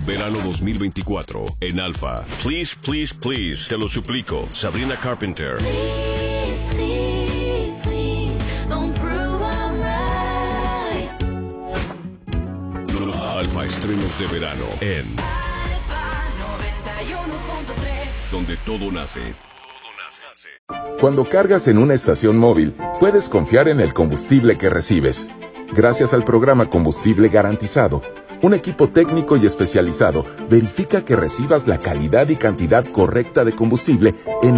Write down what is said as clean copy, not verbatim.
Verano 2024 en Alfa. Please, please, please, te lo suplico. Sabrina Carpenter. Please, please, please, don't prove I'm right. Alfa estrenos de verano en Alfa 91.3, donde todo nace. Cuando cargas en una estación móvil, puedes confiar en el combustible que recibes. Gracias al programa Combustible Garantizado, un equipo técnico y especializado verifica que recibas la calidad y cantidad correcta de combustible en